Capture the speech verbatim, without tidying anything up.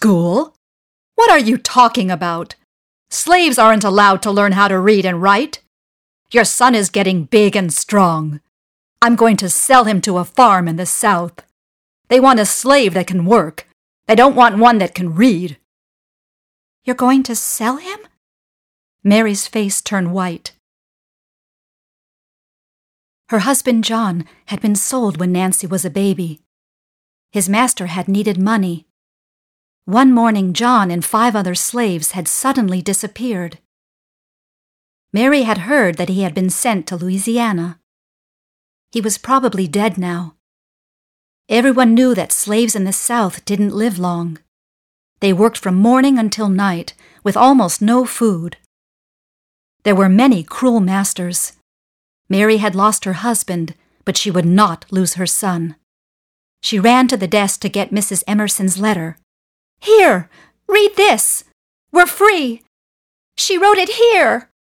school? What are you talking about? Slaves aren't allowed to learn how to read and write. Your son is getting big and strong. I'm going to sell him to a farm in the South. They want a slave that can work. They don't want one that can read." "You're going to sell him?" Mary's face turned white. Her husband John had been sold when Nancy was a baby. His master had needed money. One morning, John and five other slaves had suddenly disappeared. Mary had heard that he had been sent to Louisiana. He was probably dead now. Everyone knew that slaves in the South didn't live long. They worked from morning until night, with almost no food. There were many cruel masters. Mary had lost her husband, but she would not lose her son. She ran to the desk to get Missus Emerson's letter. "Here, read this. We're free. She wrote it here."